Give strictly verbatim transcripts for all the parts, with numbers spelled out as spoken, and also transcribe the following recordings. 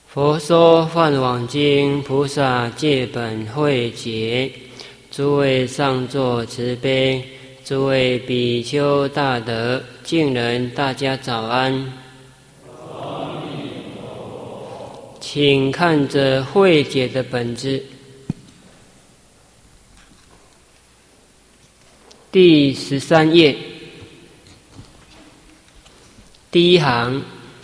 佛说《梵网经》，菩萨戒本会解。诸位上座慈悲，诸位比丘大德，敬人大家早安。请看着会解的本子，第十三页，第一行。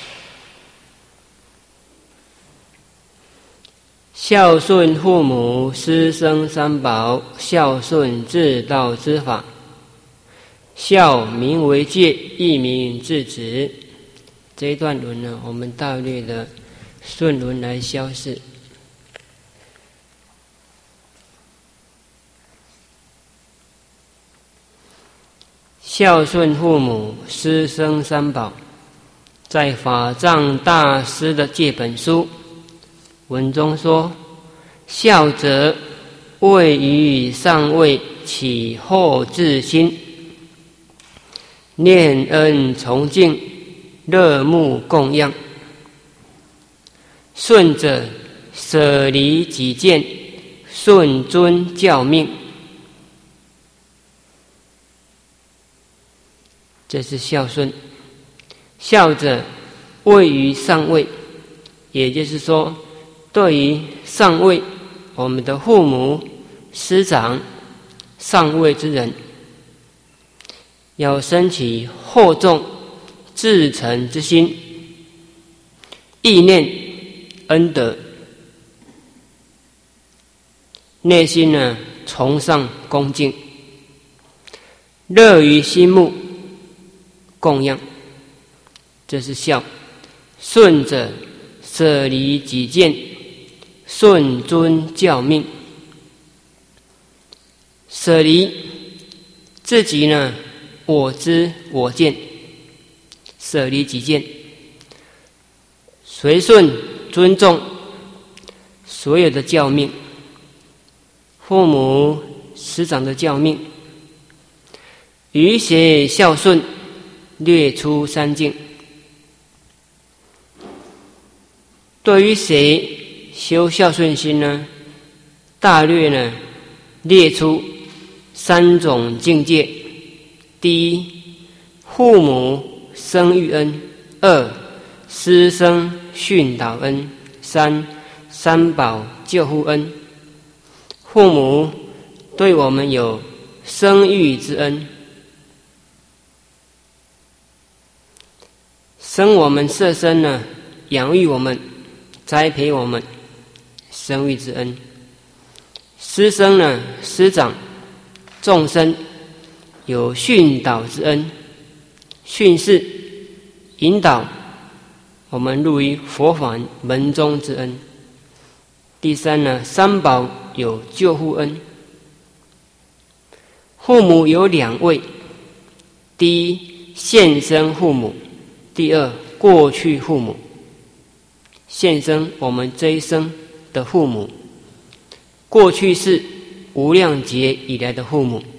孝顺父母，师生三宝，孝顺至道之法。孝名为戒，义名制止。这一段论呢，我们大略的顺轮来消释。孝顺父母，师生三宝，在法藏大师的戒本书文中说：孝者，位于上位，起后至心，念恩崇敬，乐慕供养。顺者，舍离己见，顺遵教命。这是孝顺。孝者，位于上位，也就是说，对于上位，我们的父母、师长、上位之人，要升起厚重至诚之心，意念恩德，内心呢崇尚恭敬，乐于心目供养，这是孝。顺者，舍离己见，顺遵教命。舍离自己呢，我知我见，舍离己见，随顺尊重所有的教命，父母师长的教命。于邪孝顺，略出三境。对于谁修孝顺心呢？大略呢列出三种境界：第一，父母生育恩；二，师生训导恩；三，三宝救护恩。父母对我们有生育之恩，生我们摄身呢，养育我们，栽培我们，生育之恩。师生呢，师长众生有训导之恩，训示引导我们入于佛法门中之恩。第三呢，三宝有救护恩。父母有两位：第一，现生父母；第二，过去父母。现生我们这一生的父母，过去是无量劫以来的父母，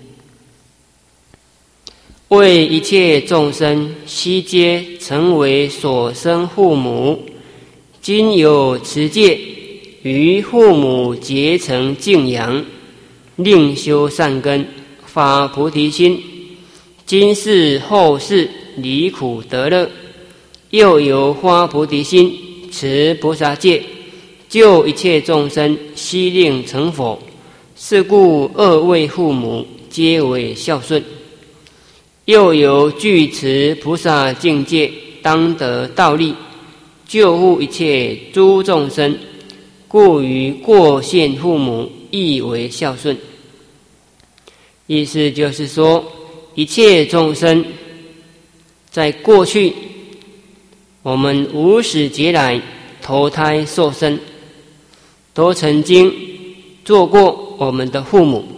为一切众生悉皆成为所生父母。今有持戒，于父母结成敬仰，令修善根，发菩提心，今世后世离苦得乐。又有发菩提心，持菩萨戒，救一切众生，悉令成佛。是故二位父母皆为孝顺。又有具持菩萨境界，当得道力，救护一切诸众生，故于过现父母亦为孝顺。意思就是说，一切众生在过去我们无始劫来投胎受生，都曾经做过我们的父母。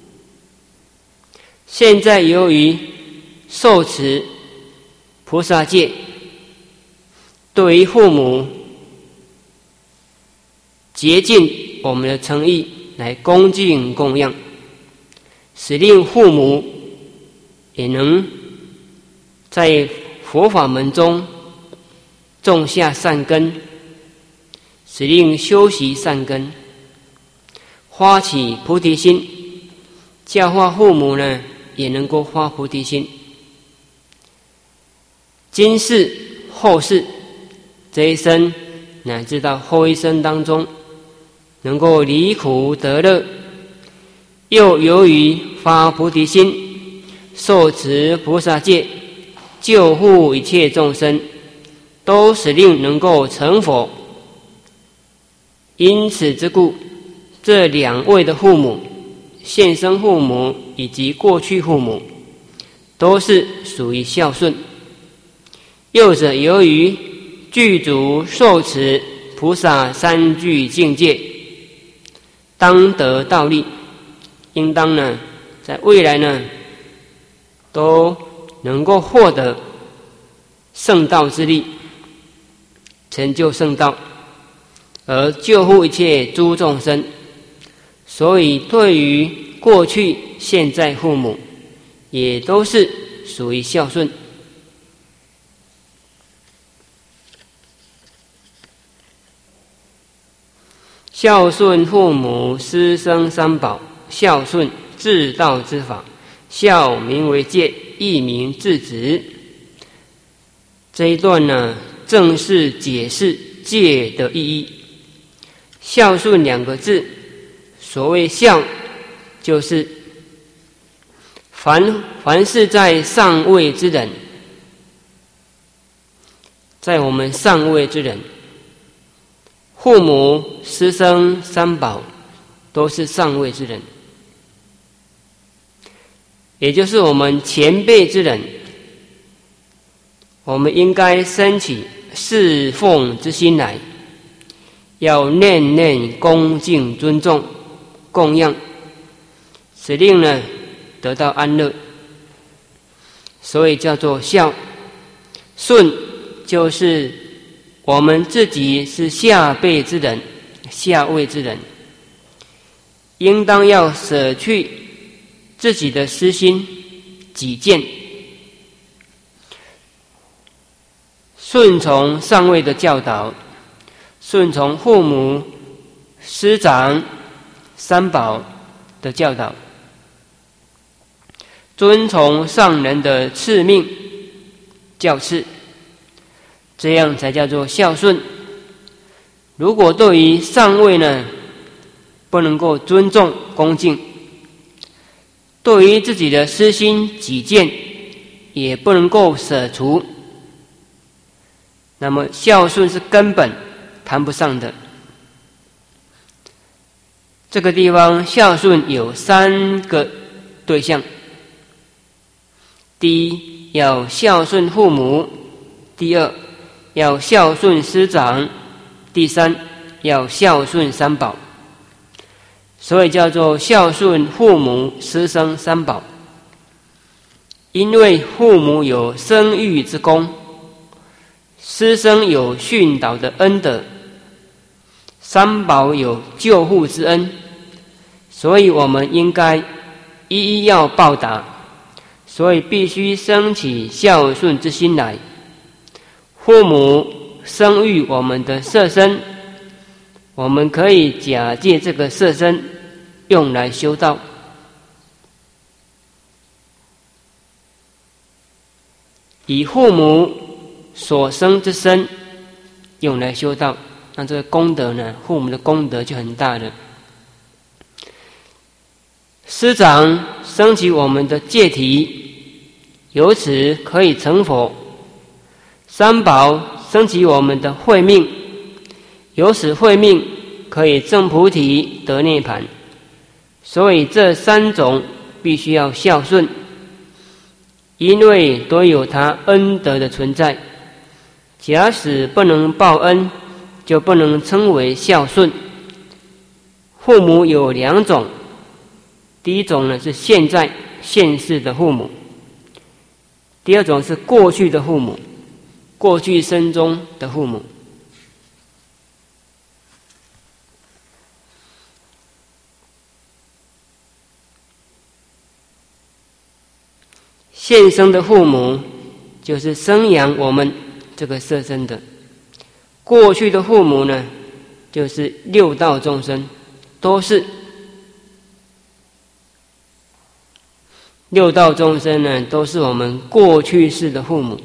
现在由于受持菩萨戒，对于父母竭尽我们的诚意来恭敬供养，使令父母也能在佛法门中种下善根， 使令修习善根，发起菩提心，教化父母呢，也能够发菩提心。今世、后世这一生，乃至到后一生当中，能够离苦得乐，又由于发菩提心，受持菩萨戒，救护一切众生，都使令能够成佛。因此之故，这两位的父母，现生父母以及过去父母，都是属于孝顺。幼者由于具足受持菩萨三具境界，当得道力，应当呢，在未来呢，都能够获得圣道之力，成就圣道，而救护一切诸众生。所以对于过去现在父母，也都是属于孝顺。孝顺父母，师生三宝，孝顺至道之法，孝名为戒，义名至直。这一段呢，正是解释戒的意义。孝顺两个字，所谓孝，就是凡凡是在上位之人，在我们上位之人，父母、师生、三宝都是上位之人，也就是我们前辈之人，我们应该升起侍奉之心来，要念念恭敬尊重供养，使令呢得到安乐，所以叫做孝。顺就是我们自己是下辈之人，下位之人，应当要舍去自己的私心己见，顺从上位的教导，顺从父母、师长、三宝的教导，遵从上人的赐命教示，这样才叫做孝顺。如果对于上位呢，不能够尊重恭敬，对于自己的私心己见也不能够舍除，那么孝顺是根本谈不上的。这个地方孝顺有三个对象：第一，要孝顺父母；第二，要孝顺师长；第三，要孝顺三宝。所以叫做孝顺父母、师生、三宝。因为父母有生育之功，师生有训导的恩德，三宝有救护之恩，所以我们应该一一要报答，所以必须升起孝顺之心来。父母生育我们的色身，我们可以假借这个色身用来修道。以父母所生之身用来修道，那这个功德呢，父母的功德就很大了。师长升起我们的戒体，由此可以成佛。三宝升起我们的慧命，由此慧命可以证菩提得涅槃。所以这三种必须要孝顺，因为都有它恩德的存在。假使不能报恩，就不能称为孝顺。父母有两种，第一种呢是现在现世的父母，第二种是过去的父母，过去生中的父母。现生的父母就是生养我们这个色身的，过去的父母呢， 就是六道众生，都是六道众生呢，都是我们过去世的父母。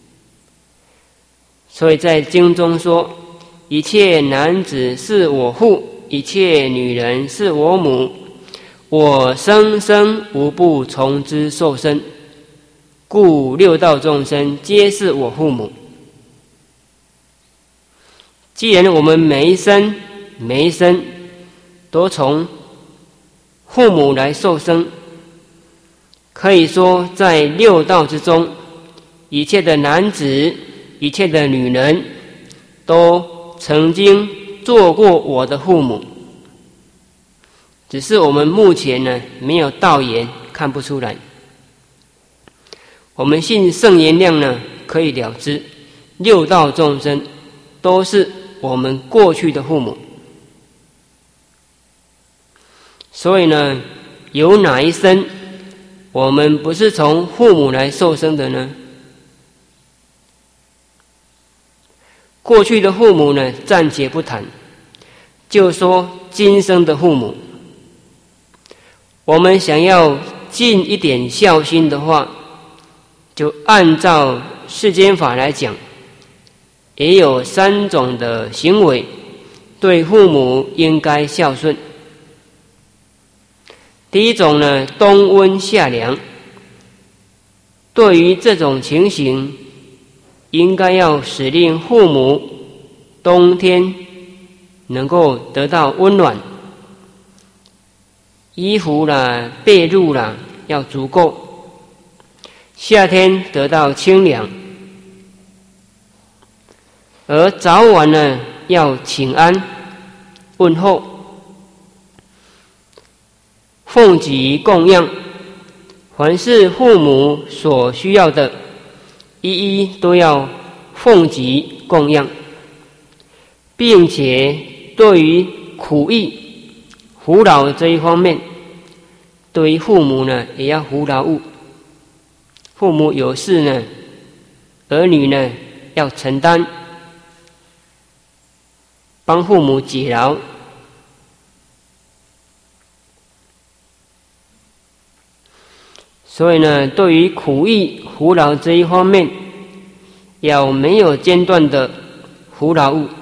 所以在经中说，一切男子是我父，一切女人是我母，我生生无不从之受生，故六道众生皆是我父母。既然我们每一生每一生都从父母来受生，可以说在六道之中，一切的男子一切的女人都曾经做过我的父母，只是我们目前呢没有道眼，看不出来。我们信圣言量呢，可以了知六道众生都是我们过去的父母。所以呢，有哪一生我们不是从父母来受生的呢？过去的父母呢，暂且不谈，就说今生的父母，我们想要尽一点孝心的话，就按照世间法来讲，也有三种的行为对父母应该孝顺。第一种呢，冬温夏凉，对于这种情形，应该要使令父母冬天能够得到温暖，衣服啦、被褥啦要足够，夏天得到清凉，而早晚呢要请安问候，奉给供养，凡是父母所需要的，一一都要奉给供养，并且对于苦役扶老这一方面，对于父母呢也要扶劳务。父母有事呢，儿女呢要承担，帮父母解劳。所以呢，对于苦役扶劳这一方面，要没有间断的扶劳务。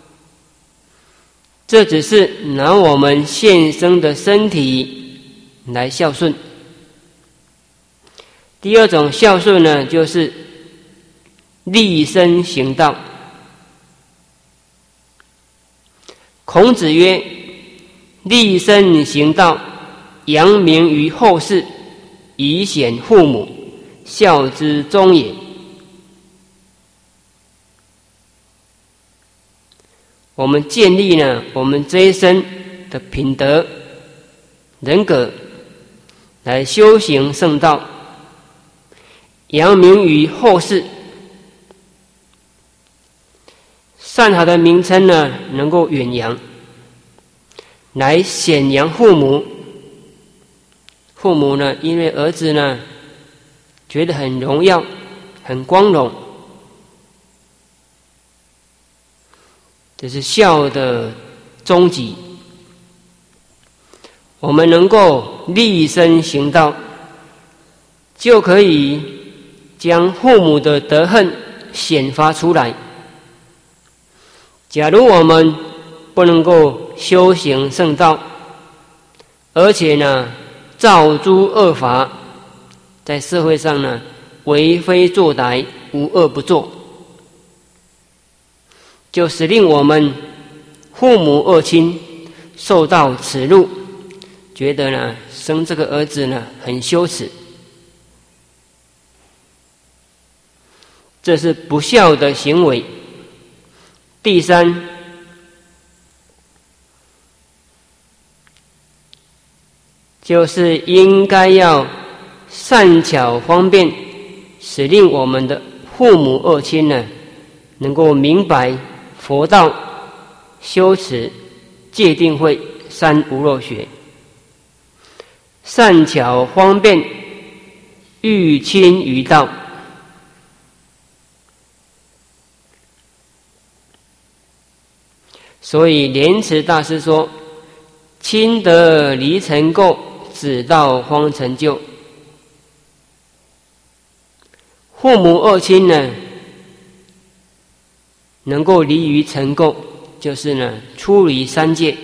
这只是拿我们现生的身体来孝顺。第二种孝顺呢，就是立身行道。孔子曰：立身行道，扬名于后世，以显父母，孝之终也。我们建立呢，我们这一生的品德、人格，来修行圣道，扬名于后世。善好的名称呢，能够远扬，来显扬父母。父母呢，因为儿子呢，觉得很荣耀、很光荣，这是孝的终极。我们能够立身行道，就可以将父母的德行显发出来。假如我们不能够修行圣道，而且呢造诸恶法，在社会上呢为非作歹，无恶不作，就使令我们父母二亲受到耻辱，觉得呢生这个儿子呢很羞耻，这是不孝的行为。第三，就是应该要善巧方便，使令我们的父母二亲呢能够明白佛道、修持、戒定慧、三无漏学，善巧方便，欲亲于道。 所以莲池大师说：“亲得离尘垢，直到方成就。”父母二亲呢，能够离于尘垢，就是呢出离三界，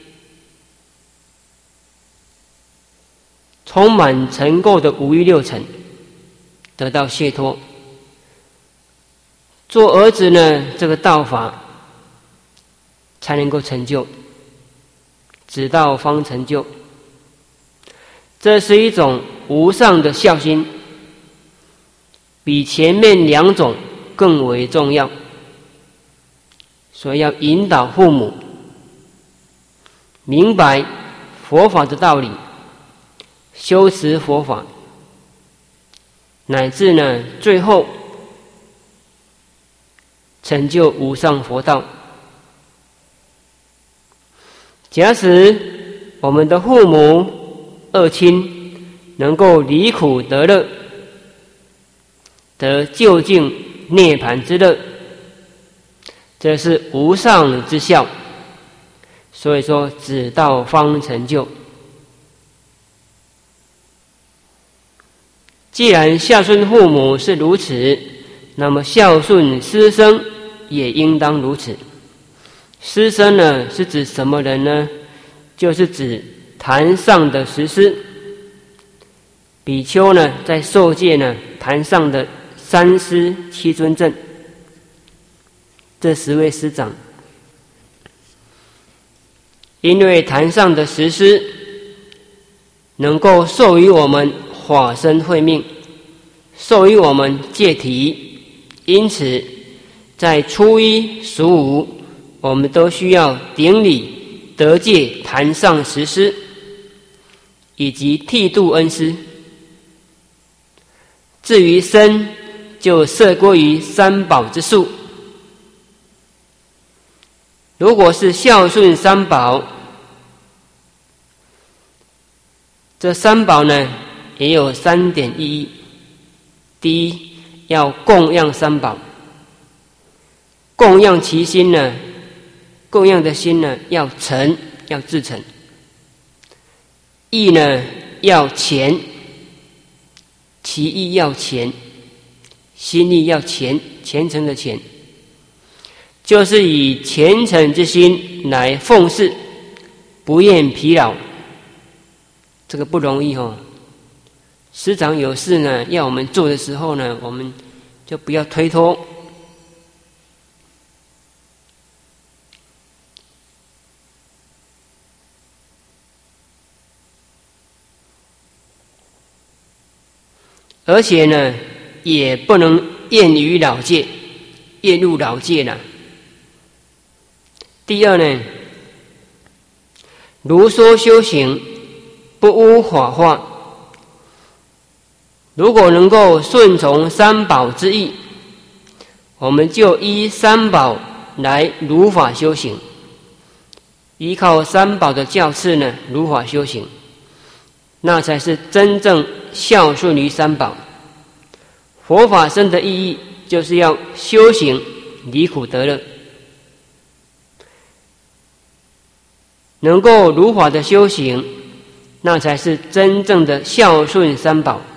充满尘垢的五欲六尘，得到解脱。做儿子呢，这个道法才能够成就，直到方成就。这是一种无上的孝心，比前面两种更为重要。所以要引导父母明白佛法的道理，修持佛法，乃至呢最后成就无上佛道。假使我们的父母二亲能够离苦得乐，得究竟涅槃之乐，这是无上之孝。所以说直到方成就。既然孝顺父母是如此，那么孝顺师生也应当如此。师生呢，是指什么人呢？就是指坛上的十师。比丘呢，在受戒呢，坛上的三师七尊正，这十位师长。因为坛上的十师能够授予我们法身慧命，授予我们戒体，因此在初一十五，我们都需要顶礼得戒坛上十师，以及剃度恩师。至于身，就摄归于三宝之数。如果是孝顺三宝，这三宝呢也有三点意义。第一，要供养三宝，供养其心呢，供养的心呢要诚，要至诚。意呢要虔，其意要虔，心意要虔，虔诚的虔，就是以虔诚之心来奉事，不厌疲劳。这个不容易哦。师长有事呢，要我们做的时候呢，我们就不要推脱。而且呢，也不能厌于老戒，厌入老戒了。第二呢，如说修行，不污法化。如果能够顺从三宝之意，我们就依三宝来如法修行，依靠三宝的教示呢，如法修行，那才是真正孝顺于三宝。佛法僧的意义就是要修行离苦得乐，能够如法的修行，那才是真正的孝顺三宝。